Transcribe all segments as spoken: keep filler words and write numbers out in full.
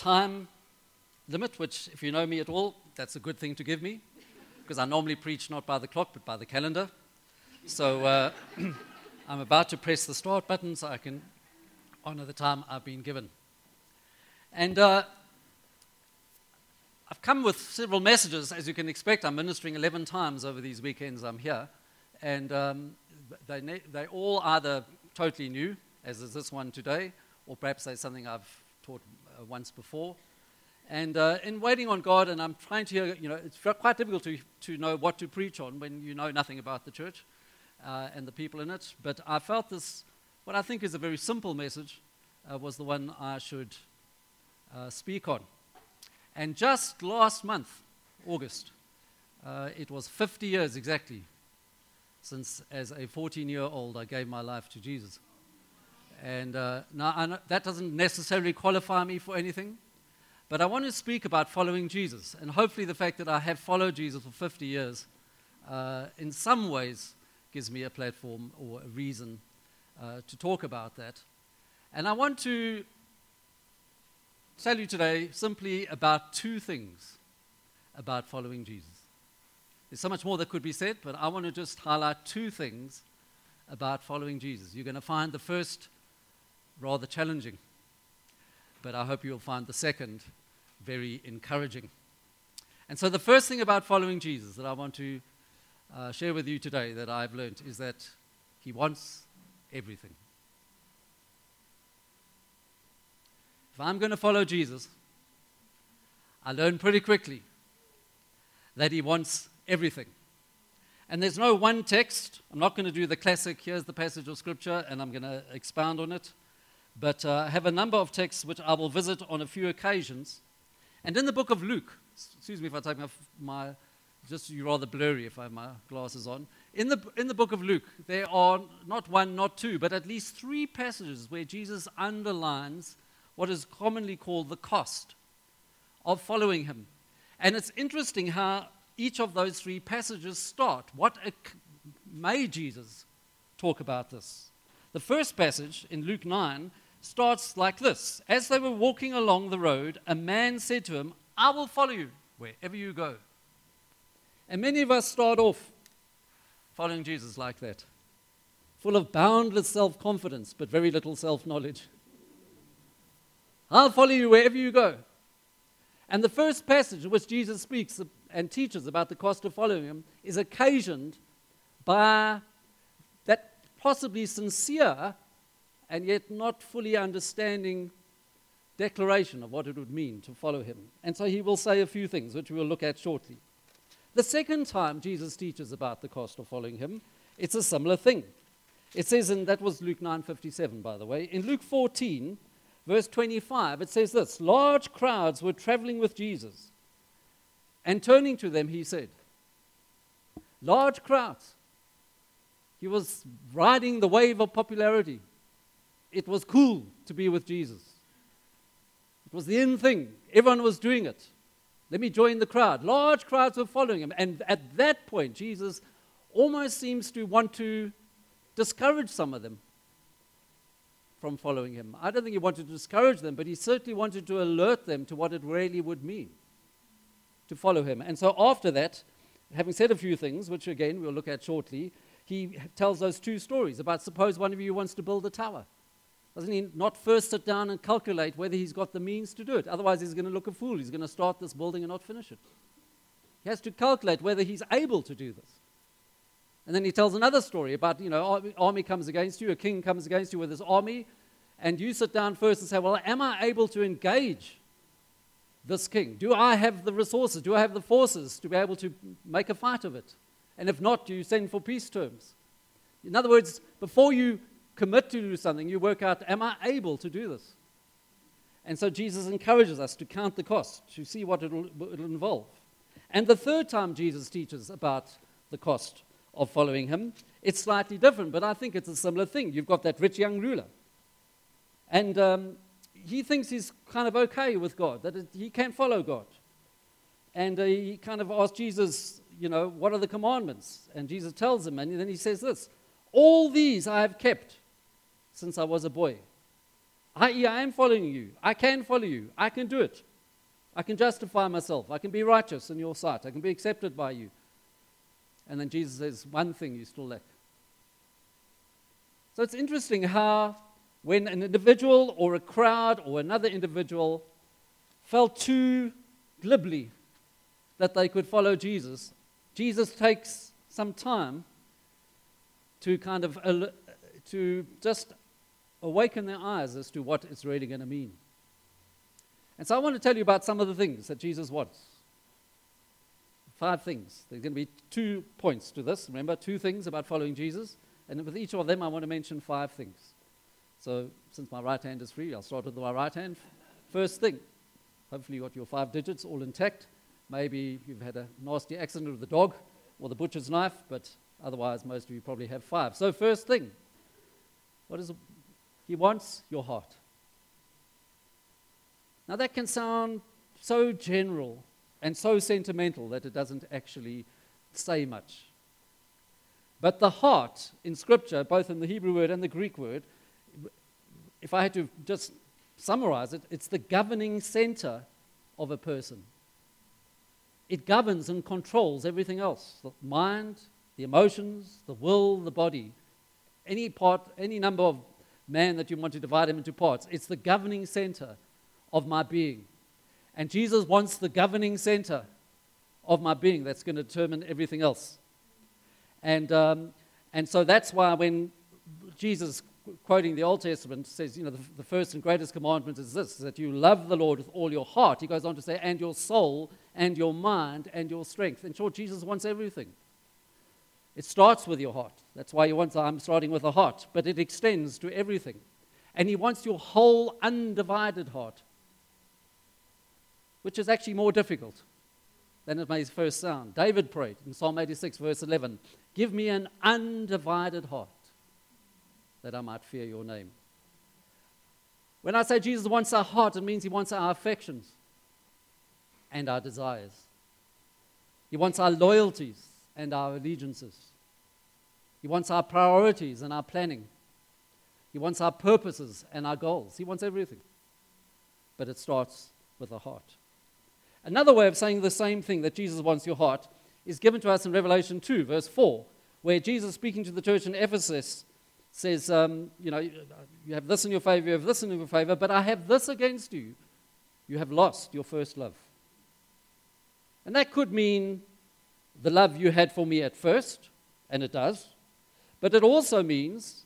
time limit, which, if you know me at all, that's a good thing to give me, because I normally preach not by the clock, but by the calendar. So uh, I'm about to press the start button so I can honor the time I've been given. And uh, I've come with several messages. As you can expect, I'm ministering eleven times over these weekends I'm here. And um, they, they all either totally new, as is this one today, or perhaps they're something I've taught uh, once before. And uh, in waiting on God, and I'm trying to hear, you know, it's quite difficult to, to know what to preach on when you know nothing about the church uh, and the people in it. But I felt this, what I think is a very simple message, uh, was the one I should uh, speak on. And just last month, August, uh, it was fifty years exactly since, as a fourteen-year-old, I gave my life to Jesus. And uh, now I know that doesn't necessarily qualify me for anything, but I want to speak about following Jesus. And hopefully the fact that I have followed Jesus for fifty years uh, in some ways gives me a platform or a reason uh, to talk about that. And I want to tell you today simply about two things about following Jesus. There's so much more that could be said, but I want to just highlight two things about following Jesus. You're going to find the first rather challenging, but I hope you'll find the second very encouraging. And so the first thing about following Jesus that I want to uh, share with you today that I've learned is that he wants everything. If I'm going to follow Jesus, I learn pretty quickly that he wants everything. And there's no one text. I'm not going to do the classic, here's the passage of Scripture, and I'm going to expound on it. But uh, I have a number of texts which I will visit on a few occasions. And in the book of Luke, excuse me if I take my, my just you're rather blurry if I have my glasses on. In the, in the book of Luke, there are not one, not two, but at least three passages where Jesus underlines what is commonly called the cost of following him. And it's interesting how each of those three passages start. What a, made Jesus talk about this? The first passage in Luke nine starts like this. As they were walking along the road, a man said to him, I will follow you wherever you go. And many of us start off following Jesus like that, full of boundless self-confidence, but very little self-knowledge. I'll follow you wherever you go. And the first passage in which Jesus speaks and teaches about the cost of following him is occasioned by that possibly sincere and yet not fully understanding declaration of what it would mean to follow him. And so he will say a few things, which we will look at shortly. The second time Jesus teaches about the cost of following him, it's a similar thing. It says, in that was Luke nine fifty-seven, by the way. In Luke fourteen, verse twenty-five, it says this, large crowds were traveling with Jesus, and turning to them, he said, large crowds. He was riding the wave of popularity. It was cool to be with Jesus. It was the in thing. Everyone was doing it. Let me join the crowd. Large crowds were following him. And at that point, Jesus almost seems to want to discourage some of them from following him. I don't think he wanted to discourage them, but he certainly wanted to alert them to what it really would mean to follow him. And so after that, having said a few things, which again we'll look at shortly, he tells those two stories about suppose one of you wants to build a tower. Doesn't he not first sit down and calculate whether he's got the means to do it? Otherwise he's going to look a fool. He's going to start this building and not finish it. He has to calculate whether he's able to do this. And then he tells another story about, you know, army comes against you, a king comes against you with his army, and you sit down first and say, well, am I able to engage this king? Do I have the resources? Do I have the forces to be able to make a fight of it? And if not, do you send for peace terms? In other words, before you commit to do something, you work out, am I able to do this? And so Jesus encourages us to count the cost, to see what it'll, it'll involve. And the third time Jesus teaches about the cost of following him, it's slightly different, but I think it's a similar thing. You've got that rich young ruler. And um, he thinks he's kind of okay with God, that it, he can follow God. And uh, he kind of asks Jesus, you know, what are the commandments? And Jesus tells him, and then he says this, all these I have kept since I was a boy. that is, I am following you. I can follow you. I can do it. I can justify myself. I can be righteous in your sight. I can be accepted by you. And then Jesus says, one thing you still lack. So it's interesting how when an individual or a crowd or another individual felt too glibly that they could follow Jesus, Jesus takes some time to kind of uh, to just awaken their eyes as to what it's really going to mean. And so I want to tell you about some of the things that Jesus wants. Five things. There's going to be two points to this. Remember, two things about following Jesus. And with each of them, I want to mention five things. So since my right hand is free, I'll start with my right hand. First thing, hopefully you got your five digits all intact. Maybe you've had a nasty accident with the dog or the butcher's knife, but otherwise most of you probably have five. So first thing, what is it? He wants your heart. Now that can sound so general and so sentimental that it doesn't actually say much. But the heart in Scripture, both in the Hebrew word and the Greek word, if I had to just summarize it, it's the governing center of a person. It governs and controls everything else. The mind, the emotions, the will, the body. Any part, any number of man that you want to divide him into parts, it's the governing center of my being. And Jesus wants the governing center of my being that's going to determine everything else. And um, and so that's why when Jesus, quoting the Old Testament, says, you know, the, the first and greatest commandment is this, that you love the Lord with all your heart. He goes on to say, and your soul, and your mind, and your strength. In short, Jesus wants everything. It starts with your heart. That's why he wants, I'm starting with the heart. But it extends to everything. And he wants your whole undivided heart, which is actually more difficult than it may first sound. David prayed in Psalm eighty-six, verse eleven, give me an undivided heart that I might fear your name. When I say Jesus wants our heart, it means he wants our affections and our desires. He wants our loyalties and our allegiances. He wants our priorities and our planning. He wants our purposes and our goals. He wants everything. But it starts with the heart. Another way of saying the same thing, that Jesus wants your heart, is given to us in Revelation two, verse four, where Jesus, speaking to the church in Ephesus, says, um, you know, you have this in your favor, you have this in your favor, but I have this against you. You have lost your first love. And that could mean the love you had for me at first, and it does, but it also means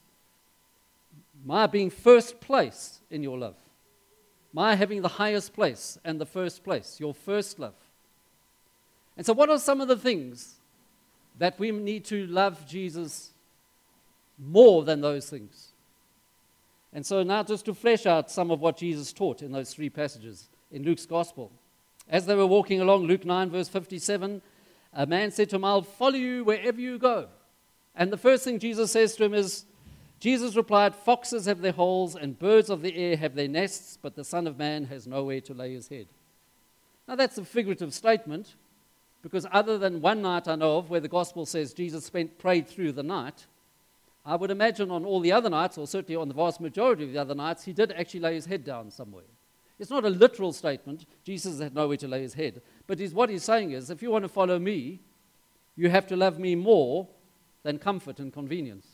my being first place in your love. My having the highest place and the first place, your first love. And so what are some of the things that we need to love Jesus more than those things? And so now just to flesh out some of what Jesus taught in those three passages in Luke's Gospel. As they were walking along, Luke nine, verse fifty-seven, a man said to him, I'll follow you wherever you go. And the first thing Jesus says to him is, Jesus replied, foxes have their holes and birds of the air have their nests, but the Son of Man has nowhere to lay his head. Now that's a figurative statement, because other than one night I know of where the gospel says Jesus spent prayed through the night, I would imagine on all the other nights, or certainly on the vast majority of the other nights, he did actually lay his head down somewhere. It's not a literal statement, Jesus had nowhere to lay his head, but he's, what he's saying is, if you want to follow me, you have to love me more than comfort and convenience.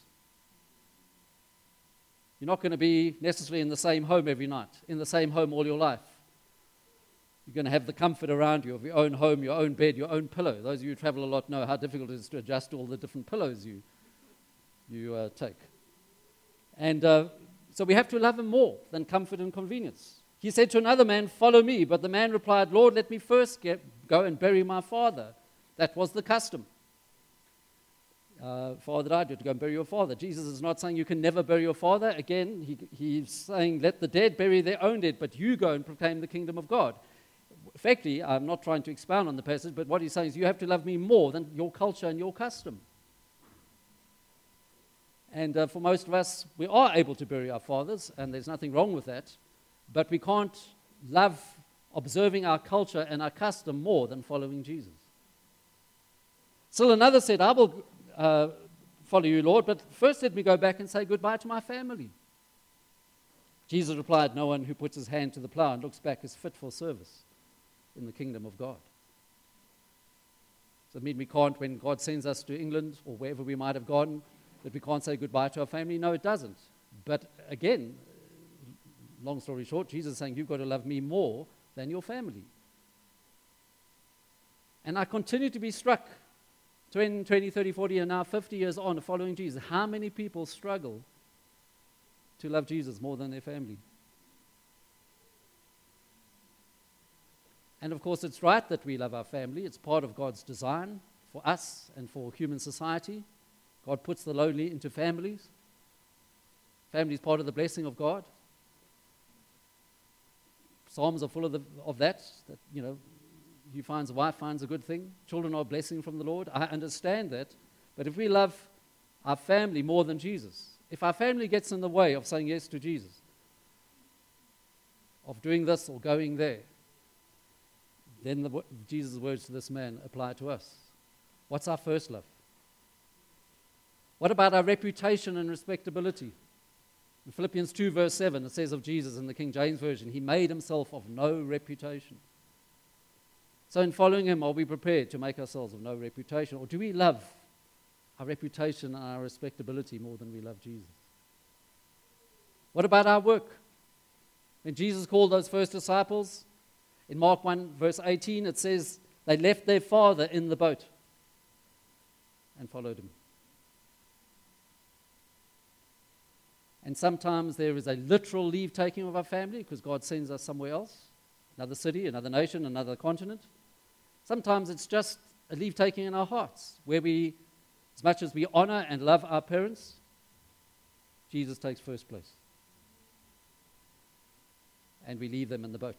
You're not going to be necessarily in the same home every night, in the same home all your life. You're going to have the comfort around you of your own home, your own bed, your own pillow. Those of you who travel a lot know how difficult it is to adjust to all the different pillows you, you uh, take. And uh, so we have to love him more than comfort and convenience. He said to another man, follow me. But the man replied, Lord, let me first get, go and bury my father. That was the custom. Uh, father died, you have to go and bury your father. Jesus is not saying you can never bury your father. Again, he, he's saying let the dead bury their own dead, but you go and proclaim the kingdom of God. Effectively, I'm not trying to expound on the passage, but what he's saying is you have to love me more than your culture and your custom. And uh, for most of us, we are able to bury our fathers, and there's nothing wrong with that, but we can't love observing our culture and our custom more than following Jesus. Still another said, I will Uh, follow you, Lord, but first let me go back and say goodbye to my family. Jesus replied, no one who puts his hand to the plow and looks back is fit for service in the kingdom of God. Does that mean we can't, when God sends us to England or wherever we might have gone, that we can't say goodbye to our family? No, it doesn't. But again, long story short, Jesus is saying, you've got to love me more than your family. And I continue to be struck, twenty, twenty, thirty, forty, and now fifty years on, following Jesus, how many people struggle to love Jesus more than their family. And of course, it's right that we love our family. It's part of God's design for us and for human society. God puts the lowly into families. Family is part of the blessing of God. Psalms are full of, the, of that, that, you know, he finds a wife, finds a good thing. Children are a blessing from the Lord. I understand that. But if we love our family more than Jesus, if our family gets in the way of saying yes to Jesus, of doing this or going there, then the, Jesus' words to this man apply to us. What's our first love? What about our reputation and respectability? In Philippians two, verse seven, it says of Jesus in the King James Version, he made himself of no reputation. So in following him, are we prepared to make ourselves of no reputation? Or do we love our reputation and our respectability more than we love Jesus? What about our work? When Jesus called those first disciples, in Mark one, verse eighteen, it says, they left their father in the boat and followed him. And sometimes there is a literal leave-taking of our family because God sends us somewhere else, another city, another nation, another continent. Sometimes it's just a leave-taking in our hearts, where we, as much as we honor and love our parents, Jesus takes first place. And we leave them in the boat.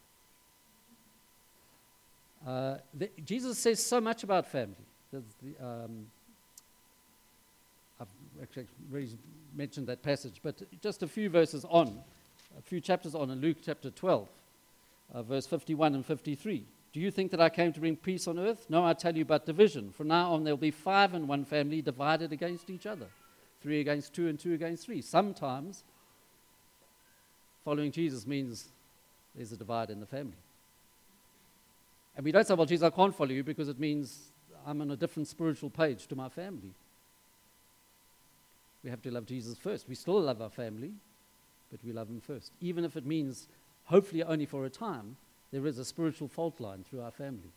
Uh, the, Jesus says so much about family. The, um, I've actually already mentioned that passage, but just a few verses on, a few chapters on in Luke chapter twelve, uh, verse fifty-one and fifty-three. Do you think that I came to bring peace on earth? No, I tell you, but division. From now on, there will be five in one family divided against each other, three against two and two against three. Sometimes following Jesus means there's a divide in the family. And we don't say, well, Jesus, I can't follow you because it means I'm on a different spiritual page to my family. We have to love Jesus first. We still love our family, but we love him first. Even if it means, hopefully only for a time, there is a spiritual fault line through our family.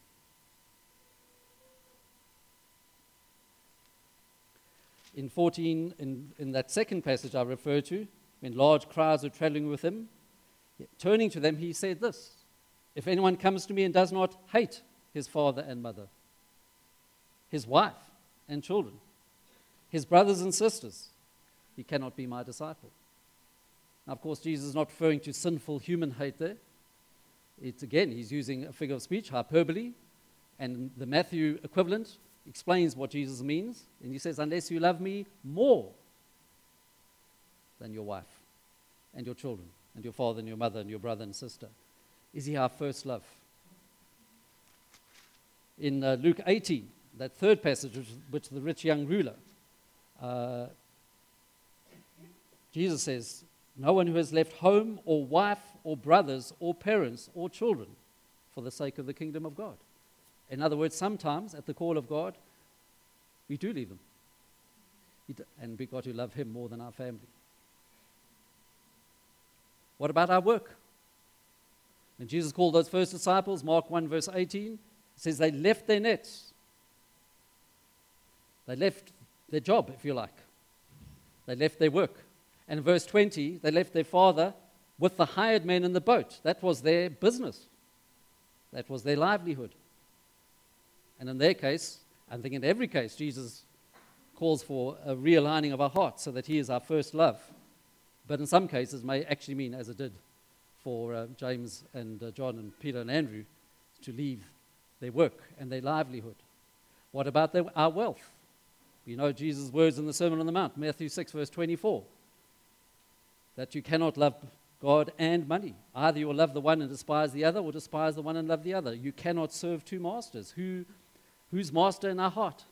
In fourteen, in, in that second passage I refer to, when large crowds were traveling with him, turning to them, he said this, if anyone comes to me and does not hate his father and mother, his wife and children, his brothers and sisters, he cannot be my disciple. Now, of course, Jesus is not referring to sinful human hate there. It's again, he's using a figure of speech, hyperbole, and the Matthew equivalent explains what Jesus means. And he says, unless you love me more than your wife and your children and your father and your mother and your brother and sister. Is he our first love? In uh, Luke eighteen, that third passage, which, which the rich young ruler, uh, Jesus says, no one who has left home or wife or brothers or parents or children for the sake of the kingdom of God. In other words, sometimes at the call of God, we do leave them. And we've got to love him more than our family. What about our work? When Jesus called those first disciples, Mark one verse eighteen, it says they left their nets. They left their job, if you like. They left their work. And in verse twenty, they left their father with the hired men in the boat. That was their business. That was their livelihood. And in their case, I think in every case, Jesus calls for a realigning of our hearts so that he is our first love. But in some cases, may actually mean, as it did for uh, James and uh, John and Peter and Andrew, to leave their work and their livelihood. What about their, our wealth? We know Jesus' words in the Sermon on the Mount, Matthew six, verse twenty-four, that you cannot love God and money. Either you will love the one and despise the other, or despise the one and love the other. You cannot serve two masters. Who, who's master in our heart?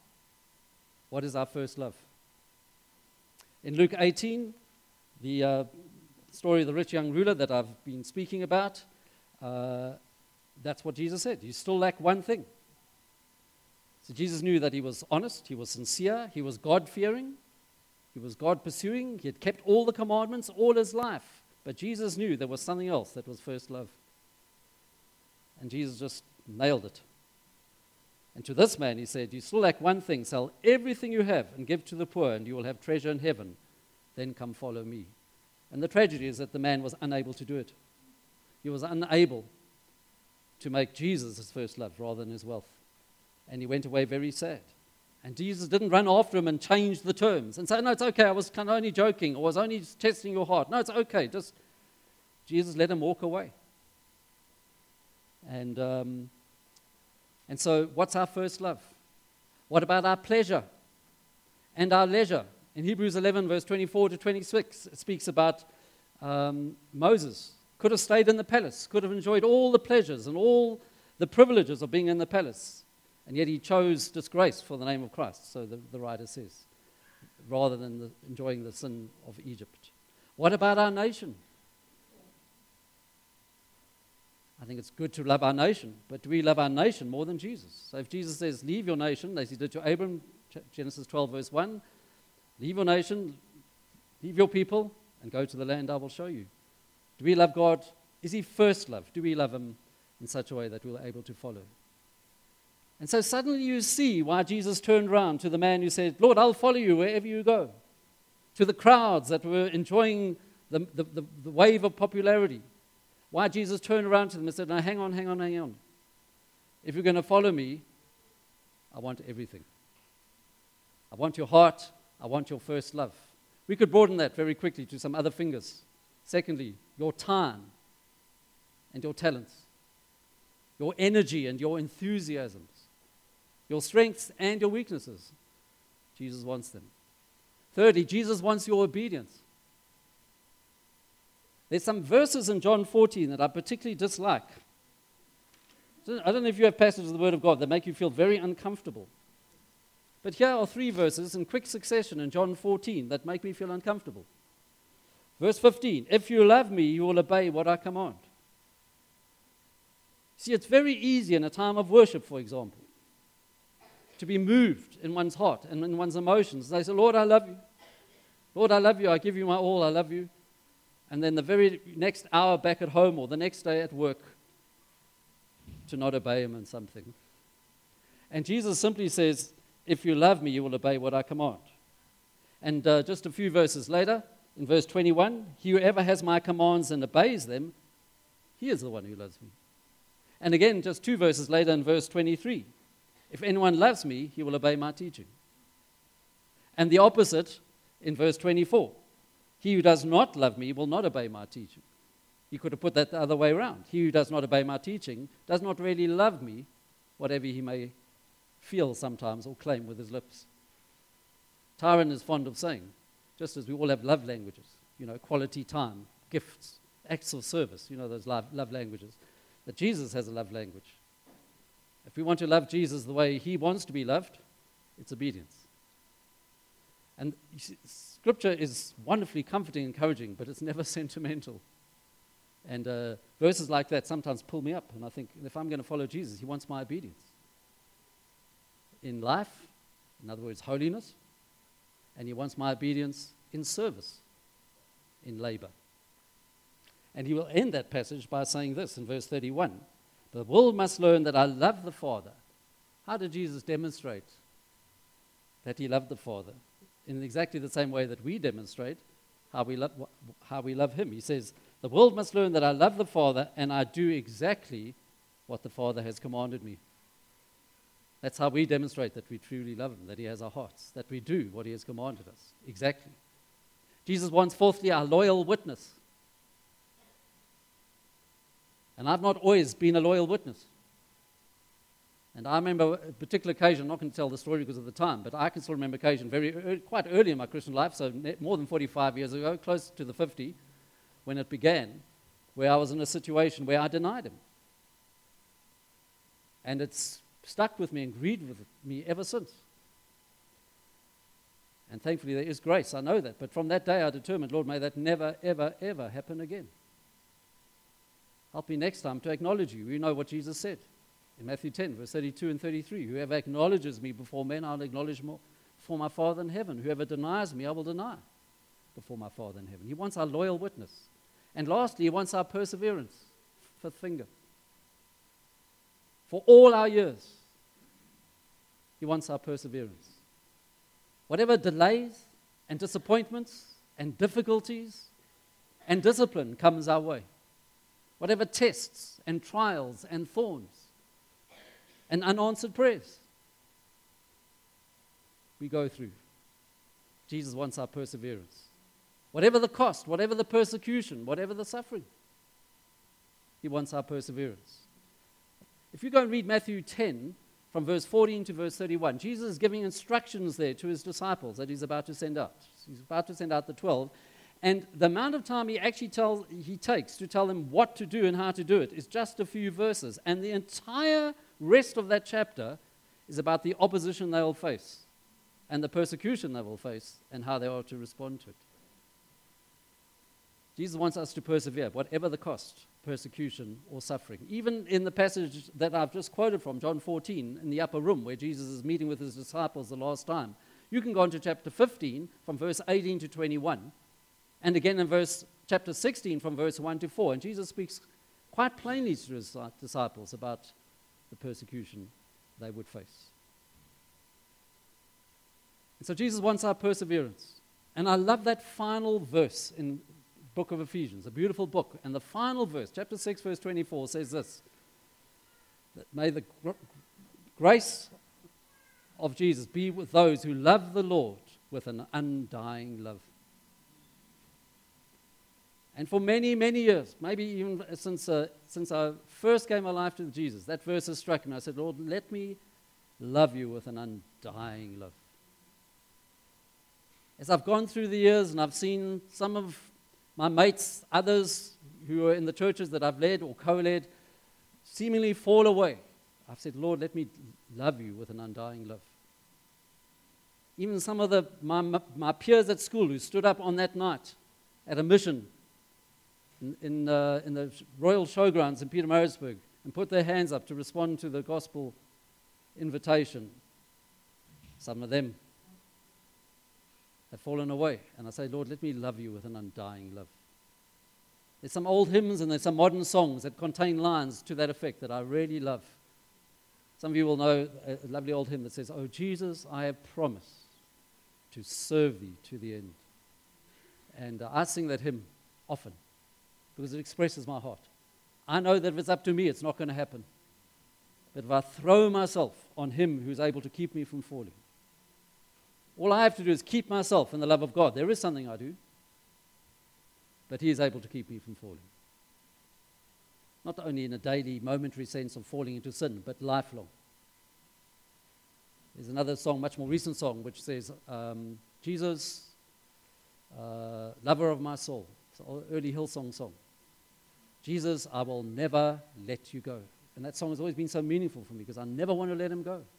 What is our first love? In Luke eighteen, the uh, story of the rich young ruler that I've been speaking about, uh, that's what Jesus said. You still lack one thing. So Jesus knew that he was honest, he was sincere, he was God-fearing, he was God-pursuing, he had kept all the commandments all his life. But Jesus knew there was something else that was first love. And Jesus just nailed it. And to this man he said, you still lack one thing. Sell everything you have and give to the poor, and you will have treasure in heaven. Then come follow me. And the tragedy is that the man was unable to do it. He was unable to make Jesus his first love rather than his wealth. And he went away very sad. And Jesus didn't run after him and change the terms and say, no, it's okay, I was kind of only joking, or I was only testing your heart. No, it's okay. Just Jesus let him walk away. And um, and so what's our first love? What about our pleasure and our leisure? In Hebrews eleven, verse twenty-four to twenty-six, it speaks about um, Moses. Could have stayed in the palace, could have enjoyed all the pleasures and all the privileges of being in the palace. And yet he chose disgrace for the name of Christ, so the, the writer says, rather than the, enjoying the sin of Egypt. What about our nation? I think it's good to love our nation, but do we love our nation more than Jesus? So if Jesus says, leave your nation, as he did to Abram, Genesis twelve, verse one, leave your nation, leave your people, and go to the land I will show you. Do we love God? Is he first love? Do we love him in such a way that we're able to follow? And so suddenly you see why Jesus turned around to the man who said, Lord, I'll follow you wherever you go. To the crowds that were enjoying the, the, the, the wave of popularity. Why Jesus turned around to them and said, no, hang on, hang on, hang on. If you're going to follow me, I want everything. I want your heart. I want your first love. We could broaden that very quickly to some other fingers. Secondly, your time and your talents. Your energy and your enthusiasms. Your strengths and your weaknesses. Jesus wants them. Thirdly, Jesus wants your obedience. There's some verses in John fourteen that I particularly dislike. I don't know if you have passages of the Word of God that make you feel very uncomfortable. But here are three verses in quick succession in John fourteen that make me feel uncomfortable. Verse fifteen, if you love me, you will obey what I command. See, it's very easy in a time of worship, for example, to be moved in one's heart and in one's emotions. They say, Lord, I love you. Lord, I love you. I give you my all. I love you. And then the very next hour back at home or the next day at work to not obey him in something. And Jesus simply says, if you love me, you will obey what I command. And uh, just a few verses later, in verse twenty-one, whoever has my commands and obeys them, he is the one who loves me. And again, just two verses later in verse twenty-three, if anyone loves me, he will obey my teaching. And the opposite in verse twenty-four, he who does not love me will not obey my teaching. You could have put that the other way around. He who does not obey my teaching does not really love me, whatever he may feel sometimes or claim with his lips. Tyron is fond of saying, just as we all have love languages, you know, quality time, gifts, acts of service, you know, those love, love languages, that Jesus has a love language. If we want to love Jesus the way he wants to be loved, it's obedience. And you see, Scripture is wonderfully comforting and encouraging, but it's never sentimental. And uh, verses like that sometimes pull me up, and I think, if I'm going to follow Jesus, he wants my obedience. In life, in other words, holiness, and he wants my obedience in service, in labor. And he will end that passage by saying this in verse thirty-one, the world must learn that I love the Father. How did Jesus demonstrate that he loved the Father? In exactly the same way that we demonstrate how we love, how we love him. He says, the world must learn that I love the Father and I do exactly what the Father has commanded me. That's how we demonstrate that we truly love him, that he has our hearts, that we do what he has commanded us. Exactly. Jesus wants, fourthly, our loyal witness. And I've not always been a loyal witness. And I remember a particular occasion, I'm not going to tell the story because of the time, but I can still remember occasion very early, quite early in my Christian life, so more than forty-five years ago, close to the fifty, when it began, where I was in a situation where I denied him. And it's stuck with me and grieved with me ever since. And thankfully there is grace, I know that. But from that day I determined, Lord, may that never, ever, ever happen again. Help me next time to acknowledge you. You know what Jesus said in Matthew ten, verse thirty-two and thirty-three. Whoever acknowledges me before men, I'll acknowledge more before my Father in heaven. Whoever denies me, I will deny before my Father in heaven. He wants our loyal witness. And lastly, he wants our perseverance. Fifth finger. For all our years, he wants our perseverance. Whatever delays and disappointments and difficulties and discipline comes our way, whatever tests and trials and thorns and unanswered prayers we go through, Jesus wants our perseverance. Whatever the cost, whatever the persecution, whatever the suffering, he wants our perseverance. If you go and read Matthew ten, from verse fourteen to verse thirty-one, Jesus is giving instructions there to his disciples that he's about to send out. He's about to send out the twelve. And the amount of time he actually tells, he takes to tell them what to do and how to do it is just a few verses. And the entire rest of that chapter is about the opposition they will face and the persecution they will face and how they are to respond to it. Jesus wants us to persevere, whatever the cost, persecution or suffering. Even in the passage that I've just quoted from, John fourteen, in the upper room, where Jesus is meeting with his disciples the last time, you can go on to chapter fifteen, from verse eighteen to twenty-one, and again in verse chapter sixteen, from verse one to four, and Jesus speaks quite plainly to his disciples about the persecution they would face. And so Jesus wants our perseverance. And I love that final verse in book of Ephesians, a beautiful book. And the final verse, chapter six, verse twenty-four, says this: that may the gr- grace of Jesus be with those who love the Lord with an undying love. And for many, many years, maybe even since uh, since I first gave my life to Jesus, that verse has struck me. I said, Lord, let me love you with an undying love. As I've gone through the years and I've seen some of my mates, others who are in the churches that I've led or co-led, seemingly fall away, I've said, Lord, let me love you with an undying love. Even some of the my, my peers at school who stood up on that night at a mission in, in, uh, in the Royal Showgrounds in Pietermaritzburg and put their hands up to respond to the gospel invitation, some of them have fallen away. And I say, Lord, let me love you with an undying love. There's some old hymns and there's some modern songs that contain lines to that effect that I really love. Some of you will know a lovely old hymn that says, Oh, Jesus, I have promised to serve thee to the end. And uh, I sing that hymn often because it expresses my heart. I know that if it's up to me, it's not going to happen. But if I throw myself on him who's able to keep me from falling, all I have to do is keep myself in the love of God. There is something I do, but he is able to keep me from falling. Not only in a daily, momentary sense of falling into sin, but lifelong. There's another song, much more recent song, which says, um, Jesus, uh, lover of my soul. It's an early Hillsong song. Jesus, I will never let you go. And that song has always been so meaningful for me because I never want to let him go.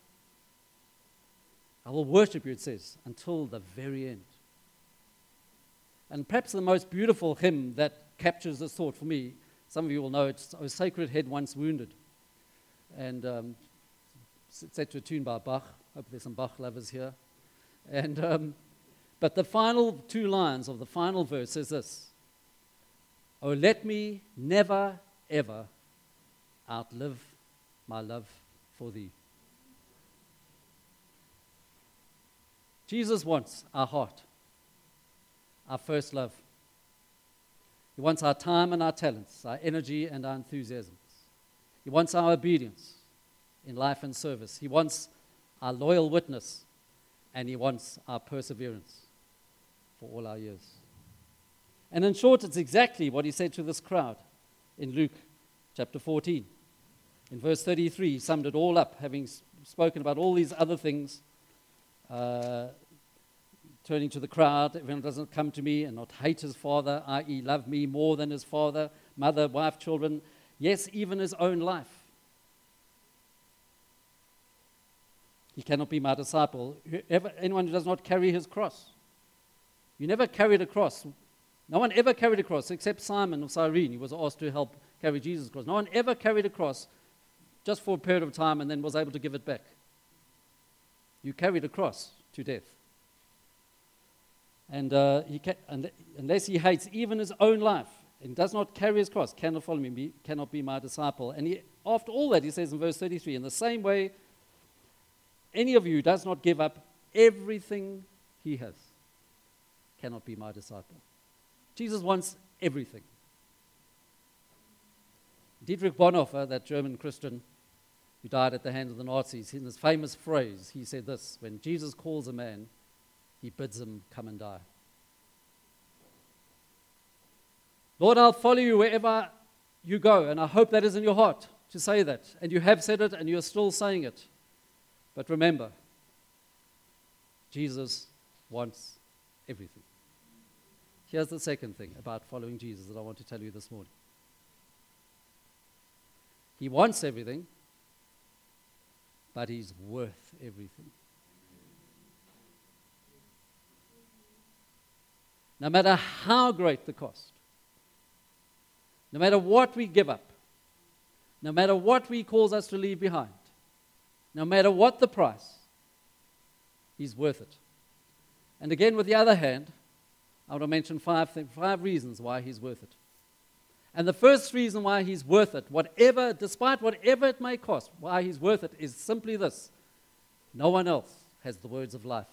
I will worship you, it says, until the very end. And perhaps the most beautiful hymn that captures this thought for me, some of you will know it's O Sacred Head Once Wounded. And um, it's set to a tune by Bach. Hope there's some Bach lovers here. And um, but the final two lines of the final verse says this: Oh, let me never, ever outlive my love for thee. Jesus wants our heart, our first love. He wants our time and our talents, our energy and our enthusiasms. He wants our obedience in life and service. He wants our loyal witness, and he wants our perseverance for all our years. And in short, it's exactly what he said to this crowd in Luke chapter fourteen. In verse thirty-three, he summed it all up, having spoken about all these other things. Uh, turning to the crowd, everyone doesn't come to me and not hate his father, that is love me more than his father, mother, wife, children, yes, even his own life. he cannot be my disciple. Whoever, anyone who does not carry his cross. You never carried a cross. No one ever carried a cross except Simon of Cyrene. He was asked to help carry Jesus' cross. No one ever carried a cross just for a period of time and then was able to give it back. You carried a cross to death. And uh, he ca- unless he hates even his own life and does not carry his cross, cannot follow me, be, cannot be my disciple. And he, after all that, he says in verse thirty-three, in the same way, any of you does not give up everything he has, cannot be my disciple. Jesus wants everything. Dietrich Bonhoeffer, that German Christian who died at the hands of the Nazis, in his famous phrase, he said this: when Jesus calls a man, he bids him come and die. Lord, I'll follow you wherever you go, and I hope that is in your heart to say that. And you have said it, and you're still saying it. But remember, Jesus wants everything. Here's the second thing about following Jesus that I want to tell you this morning. He wants everything, but he's worth everything. No matter how great the cost, no matter what we give up, no matter what he calls us to leave behind, no matter what the price, he's worth it. And again, with the other hand, I want to mention five, th- five reasons why he's worth it. And the first reason why he's worth it, whatever, despite whatever it may cost, why he's worth it is simply this: no one else has the words of life.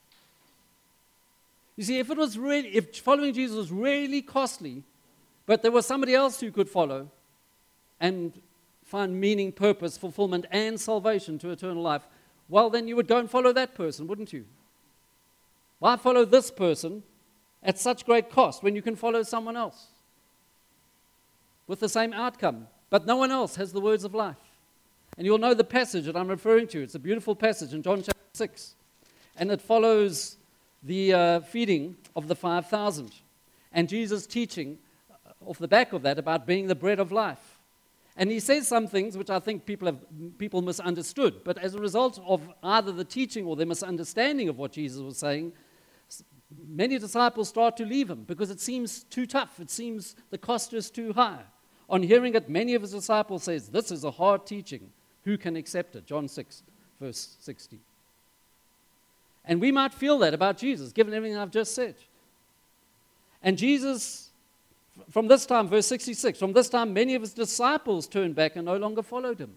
You see, if it was really, if following Jesus was really costly, but there was somebody else who could follow and find meaning, purpose, fulfillment, and salvation to eternal life, well, then you would go and follow that person, wouldn't you? Why follow this person at such great cost when you can follow someone else with the same outcome? But no one else has the words of life. And you'll know the passage that I'm referring to. It's a beautiful passage in John chapter six. And it follows the uh, feeding of the five thousand. And Jesus teaching off the back of that about being the bread of life. And he says some things which I think people have people misunderstood. But as a result of either the teaching or their misunderstanding of what Jesus was saying, many disciples start to leave him because it seems too tough. It seems the cost is too high. On hearing it, many of his disciples says, "This is a hard teaching. Who can accept it?" John six, verse sixty. And we might feel that about Jesus, given everything I've just said. And Jesus, from this time, verse sixty-six, from this time many of his disciples turned back and no longer followed him.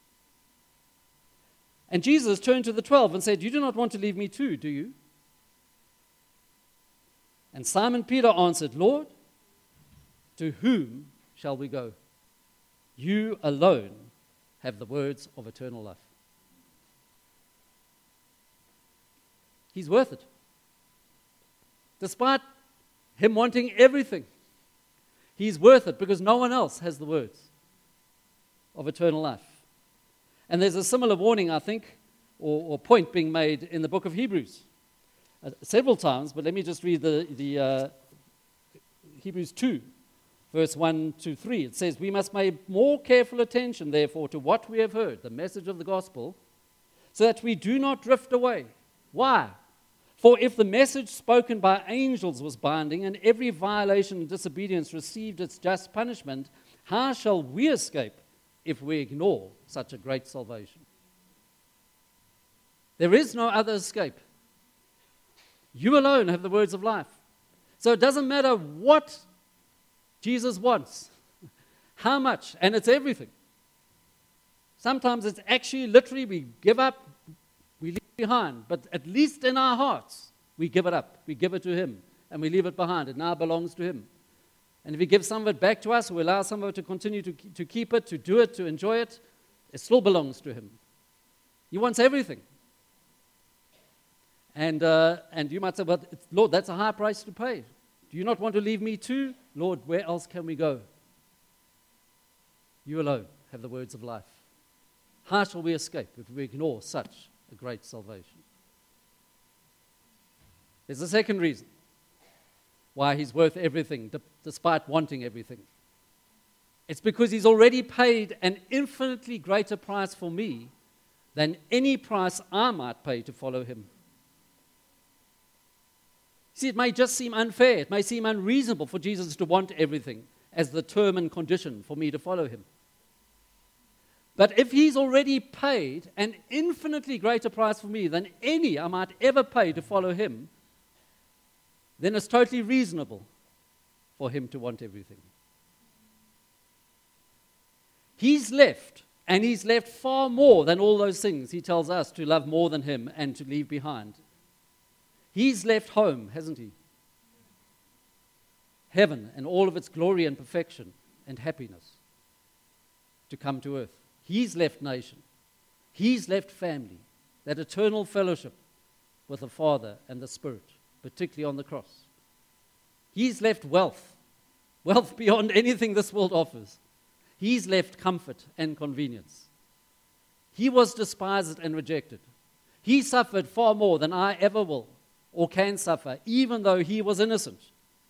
And Jesus turned to the twelve and said, "You do not want to leave me too, do you?" And Simon Peter answered, "Lord, to whom shall we go? You alone have the words of eternal life." He's worth it. Despite him wanting everything, he's worth it because no one else has the words of eternal life. And there's a similar warning, I think, or, or point being made in the book of Hebrews uh, several times, but let me just read the, the uh, Hebrews two, verse one to three. It says, "We must pay more careful attention, therefore, to what we have heard, the message of the gospel, so that we do not drift away." Why? "For if the message spoken by angels was binding, and every violation and disobedience received its just punishment, how shall we escape if we ignore such a great salvation?" There is no other escape. You alone have the words of life. So it doesn't matter what Jesus wants, how much, and it's everything. Sometimes it's actually literally we give up, we leave it behind, but at least in our hearts, we give it up. We give it to him, and we leave it behind. It now belongs to him. And if he gives some of it back to us, or we allow some of it to continue to, to keep it, to do it, to enjoy it, it still belongs to him. He wants everything. And, uh, and you might say, "But Lord, that's a high price to pay. Do you not want to leave me too? Lord, where else can we go? You alone have the words of life. How shall we escape if we ignore such a great salvation?" There's a second reason why he's worth everything, d- despite wanting everything. It's because he's already paid an infinitely greater price for me than any price I might pay to follow him. See, it may just seem unfair, it may seem unreasonable for Jesus to want everything as the term and condition for me to follow him. But if he's already paid an infinitely greater price for me than any I might ever pay to follow him, then it's totally reasonable for him to want everything. He's left, and he's left far more than all those things he tells us to love more than him and to leave behind. He's left home, hasn't he? Heaven and all of its glory and perfection and happiness to come to earth. He's left nation. He's left family, that eternal fellowship with the Father and the Spirit, particularly on the cross. He's left wealth, wealth beyond anything this world offers. He's left comfort and convenience. He was despised and rejected. He suffered far more than I ever will or can suffer, even though he was innocent.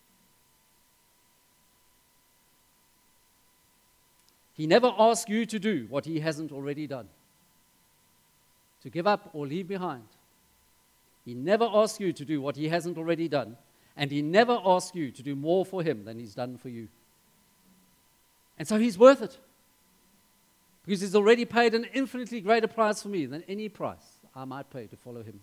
He never asks you to do what he hasn't already done, to give up or leave behind. He never asks you to do what he hasn't already done, and he never asks you to do more for him than he's done for you. And so he's worth it, because he's already paid an infinitely greater price for me than any price I might pay to follow him.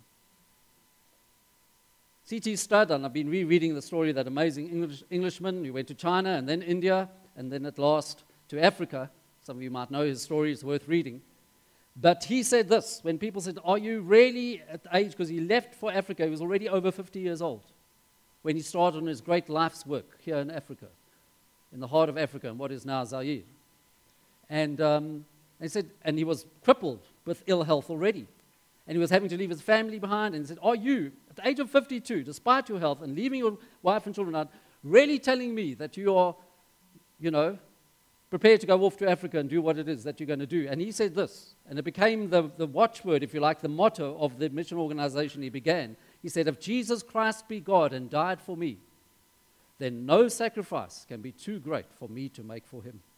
C T Studd, and I've been rereading the story of that amazing English, Englishman who went to China and then India and then at last to Africa. Some of you might know his story, it's worth reading. But he said this, when people said, are you really at the age, because he left for Africa, he was already over fifty years old when he started on his great life's work here in Africa, in the heart of Africa, in what is now Zaire. And um, he said, and he was crippled with ill health already. And he was having to leave his family behind. And he said, are you, at the age of fifty-two, despite your health and leaving your wife and children out, really telling me that you are, you know, prepared to go off to Africa and do what it is that you're going to do? And he said this, and it became the, the watchword, if you like, the motto of the mission organization he began. He said, if Jesus Christ be God and died for me, then no sacrifice can be too great for me to make for him.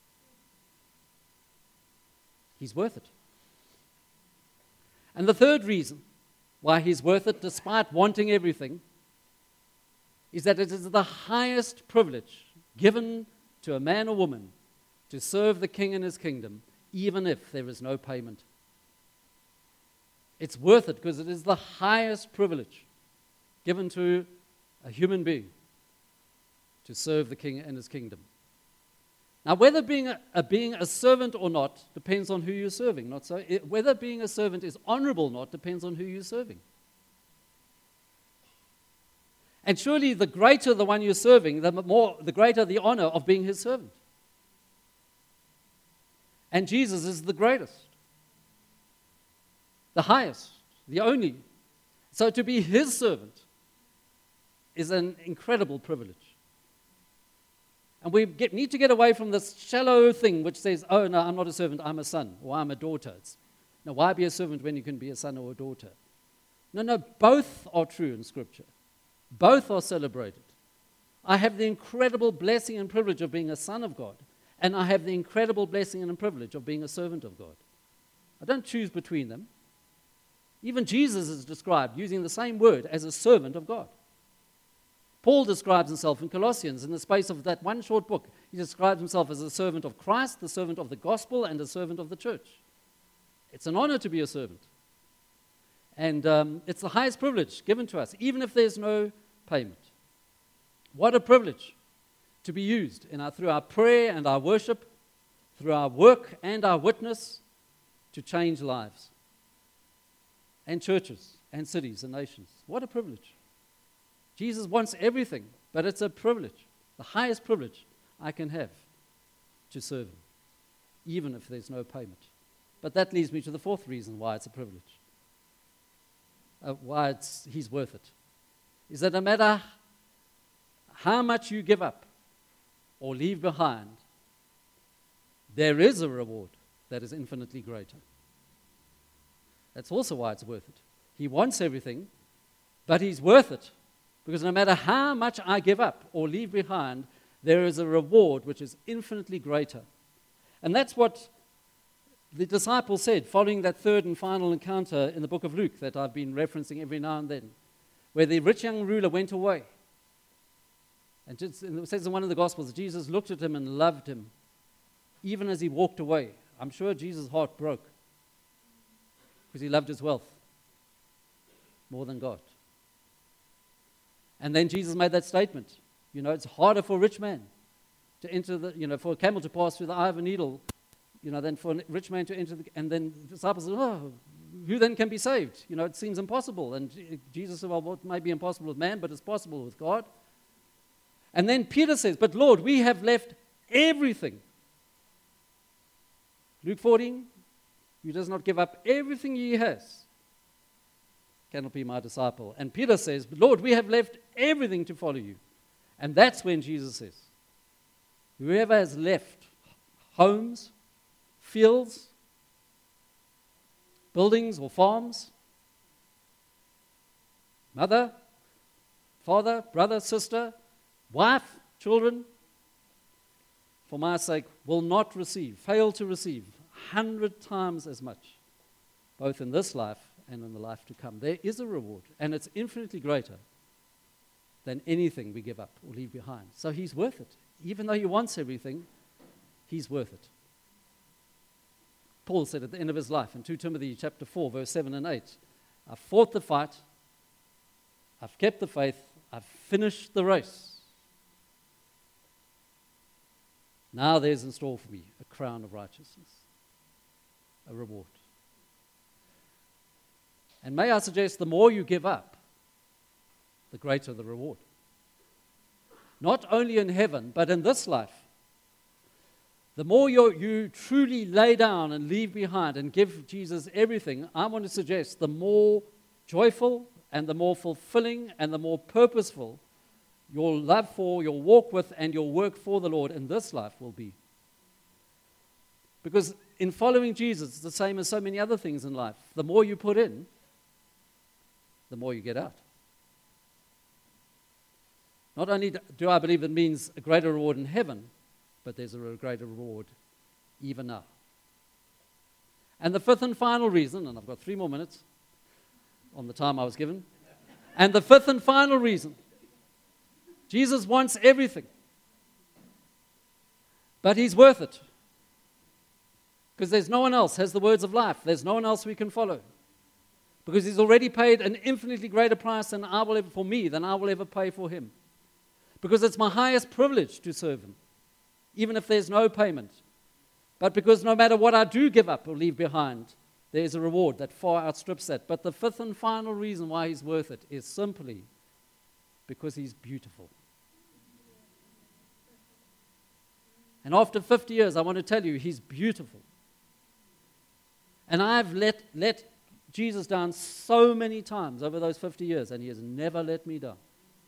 He's worth it. And the third reason why he's worth it, despite wanting everything, is that it is the highest privilege given to a man or woman to serve the King in his kingdom, even if there is no payment. It's worth it because it is the highest privilege given to a human being to serve the King in his kingdom. Now, whether being a, a, being a servant or not depends on who you're serving. Not so. It, whether being a servant is honorable or not depends on who you're serving. And surely the greater the one you're serving, the more, the greater the honor of being his servant. And Jesus is the greatest, the highest, the only. So to be his servant is an incredible privilege. And we get, need to get away from this shallow thing which says, oh, no, I'm not a servant, I'm a son, or I'm a daughter. It's, no, why be a servant when you can be a son or a daughter? No, no, both are true in Scripture. Both are celebrated. I have the incredible blessing and privilege of being a son of God, and I have the incredible blessing and privilege of being a servant of God. I don't choose between them. Even Jesus is described using the same word as a servant of God. Paul describes himself in Colossians, in the space of that one short book. He describes himself as a servant of Christ, the servant of the gospel, and a servant of the church. It's an honor to be a servant. And um, it's the highest privilege given to us, even if there's no payment. What a privilege to be used in our, through our prayer and our worship, through our work and our witness, to change lives and churches and cities and nations. What a privilege. Jesus wants everything, but it's a privilege, the highest privilege I can have to serve him, even if there's no payment. But that leads me to the fourth reason why it's a privilege, uh, why it's, he's worth it, is that no matter how much you give up or leave behind, there is a reward that is infinitely greater. That's also why it's worth it. He wants everything, but he's worth it. Because no matter how much I give up or leave behind, there is a reward which is infinitely greater. And that's what the disciples said, following that third and final encounter in the book of Luke that I've been referencing every now and then, where the rich young ruler went away. And just, and it says in one of the Gospels, Jesus looked at him and loved him, even as he walked away. I'm sure Jesus' heart broke because he loved his wealth more than God. And then Jesus made that statement. You know, it's harder for a rich man to enter the, you know, for a camel to pass through the eye of a needle, you know, than for a rich man to enter the, and then the disciples said, oh, who then can be saved? You know, it seems impossible. And Jesus said, well, what may be impossible with man, but it's possible with God. And then Peter says, but Lord, we have left everything. Luke fourteen, who does not give up everything he has cannot be my disciple. And Peter says, but Lord, we have left everything to follow you. And that's when Jesus says, whoever has left homes, fields, buildings or farms, mother, father, brother, sister, wife, children, for my sake, will not receive, fail to receive, a hundred times as much, both in this life and in the life to come. There is a reward, and it's infinitely greater than anything we give up or leave behind. So he's worth it. Even though he wants everything, he's worth it. Paul said at the end of his life in Second Timothy chapter four, verse seven and eight, I've fought the fight, I've kept the faith, I've finished the race. Now there's in store for me a crown of righteousness, a reward. And may I suggest, the more you give up, the greater the reward. Not only in heaven, but in this life. The more you you truly lay down and leave behind and give Jesus everything, I want to suggest the more joyful and the more fulfilling and the more purposeful your love for, your walk with, and your work for the Lord in this life will be. Because in following Jesus, it's the same as so many other things in life. The more you put in, the more you get out. Not only do I believe it means a greater reward in heaven, but there's a greater reward even now. And the fifth and final reason, and I've got three more minutes on the time I was given, and the fifth and final reason, Jesus wants everything, but he's worth it. Because there's no one else has the words of life. There's no one else we can follow. Because he's already paid an infinitely greater price than I will ever, for me than I will ever pay for him. Because it's my highest privilege to serve him, even if there's no payment. But because no matter what I do give up or leave behind, there is a reward that far outstrips that. But the fifth and final reason why he's worth it is simply because he's beautiful. And after fifty years, I want to tell you, he's beautiful. And I've let, let Jesus down so many times over those fifty years, and he has never let me down.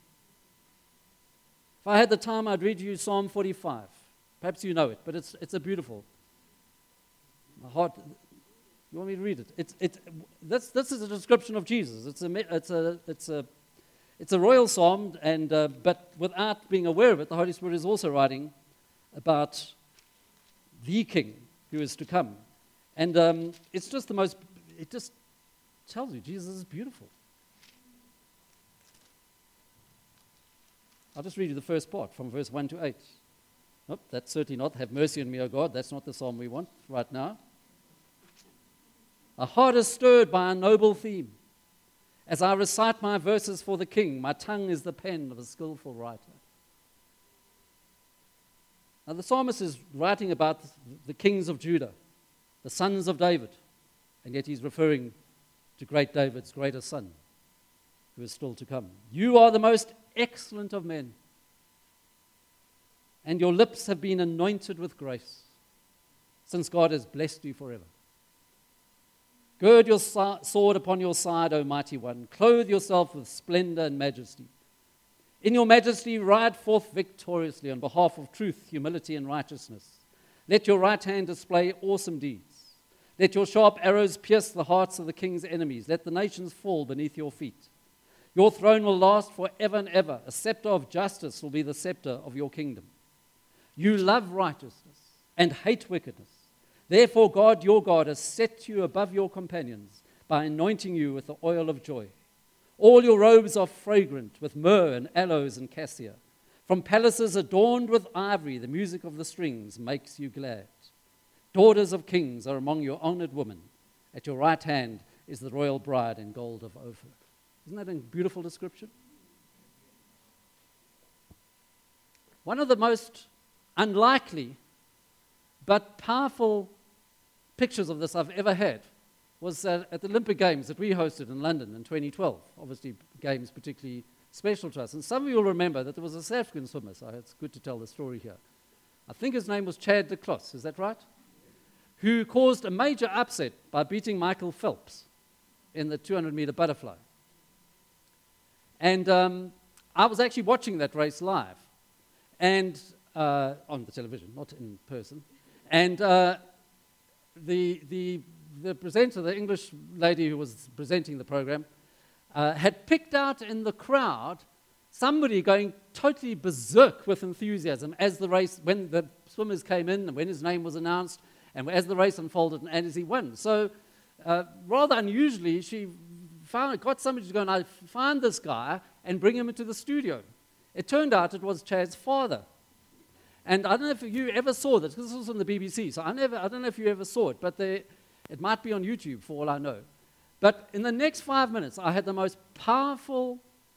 If I had the time, I'd read you Psalm forty-five. Perhaps you know it, but it's it's a beautiful. My heart. You want me to read it? It's it's this this is a description of Jesus. It's a it's a it's a it's a royal psalm, and uh, but without being aware of it, the Holy Spirit is also writing about the King who is to come, and um, it's just the most. It just tells you Jesus is beautiful. I'll just read you the first part from verse one to eight. Nope, that's certainly not. Have mercy on me, O God. That's not the psalm we want right now. A heart is stirred by a noble theme. As I recite my verses for the King, my tongue is the pen of a skillful writer. Now the psalmist is writing about the kings of Judah, the sons of David, and yet he's referring to great David's greater son, who is still to come. You are the most excellent of men, and your lips have been anointed with grace, since God has blessed you forever. Gird your sword upon your side, O mighty one. Clothe yourself with splendor and majesty. In your majesty, ride forth victoriously on behalf of truth, humility, and righteousness. Let your right hand display awesome deeds. Let your sharp arrows pierce the hearts of the king's enemies. Let the nations fall beneath your feet. Your throne will last forever and ever. A scepter of justice will be the scepter of your kingdom. You love righteousness and hate wickedness. Therefore, God, your God, has set you above your companions by anointing you with the oil of joy. All your robes are fragrant with myrrh and aloes and cassia. From palaces adorned with ivory, the music of the strings makes you glad. Daughters of kings are among your honored women. At your right hand is the royal bride in gold of Ophir. Isn't that a beautiful description? One of the most unlikely but powerful pictures of this I've ever had was uh, at the Olympic Games that we hosted in London in twenty twelve. Obviously, games particularly special to us. And some of you will remember that there was a South African swimmer, so it's good to tell the story here. I think his name was Chad de Klos, is that right? Who caused a major upset by beating Michael Phelps in the two hundred meter butterfly. And um, I was actually watching that race live, and uh, on the television, not in person. And uh, the, the, the presenter, the English lady who was presenting the program, uh, had picked out in the crowd somebody going totally berserk with enthusiasm as the race, when the swimmers came in and when his name was announced, and as the race unfolded and as he won. So uh, rather unusually, she found, got somebody to go and I find this guy and bring him into the studio. It turned out it was Chad's father. And I don't know if you ever saw this, because this was on the B B C, so I, never, I don't know if you ever saw it, but they, it might be on YouTube for all I know. But in the next five minutes, I had the most powerful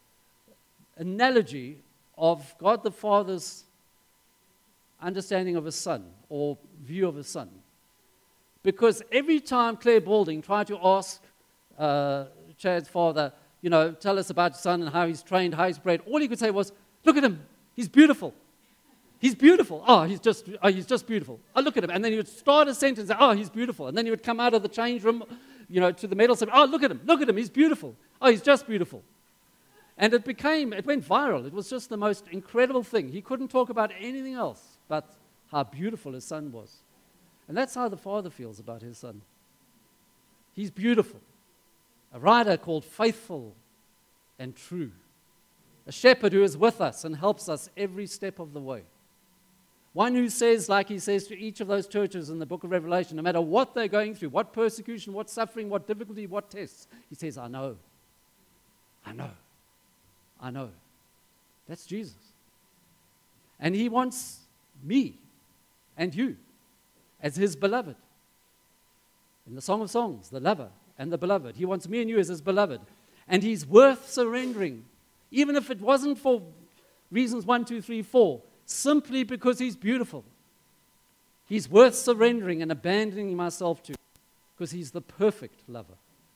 analogy of God the Father's understanding of his son, or view of his son. Because every time Claire Balding tried to ask uh, Chad's father, you know, tell us about your son and how he's trained, how he's bred, all he could say was, look at him, he's beautiful. He's beautiful. Oh, he's just, oh, he's just beautiful. Oh, look at him. And then he would start a sentence, oh, he's beautiful. And then he would come out of the change room, you know, to the medal, say, oh, look at him, look at him, he's beautiful. Oh, he's just beautiful. And it became, it went viral. It was just the most incredible thing. He couldn't talk about anything else but how beautiful his son was. And that's how the father feels about his son. He's beautiful. A rider called faithful and true. A shepherd who is with us and helps us every step of the way. One who says, like he says to each of those churches in the book of Revelation, no matter what they're going through, what persecution, what suffering, what difficulty, what tests, he says, I know. I know. I know. That's Jesus. And he wants me and you as his beloved. In the Song of Songs, the lover and the beloved. He wants me and you as his beloved. And he's worth surrendering, even if it wasn't for reasons one, two, three, four, simply because he's beautiful. He's worth surrendering and abandoning myself to because he's the perfect lover.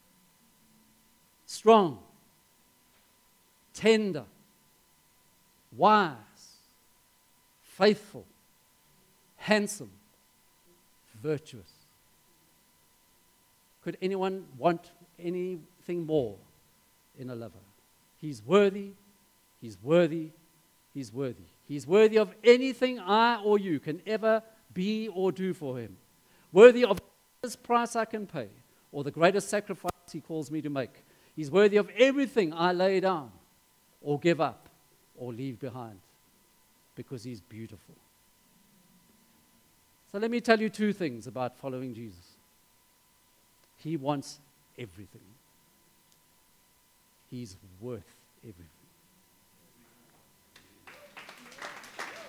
Strong, tender, wise, faithful, handsome, virtuous. Could anyone want anything more in a lover? He's worthy, he's worthy, he's worthy. He's worthy of anything I or you can ever be or do for him. Worthy of the greatest price I can pay or the greatest sacrifice he calls me to make. He's worthy of everything I lay down or give up or leave behind because he's beautiful. So let me tell you two things about following Jesus. He wants everything. He's worth everything.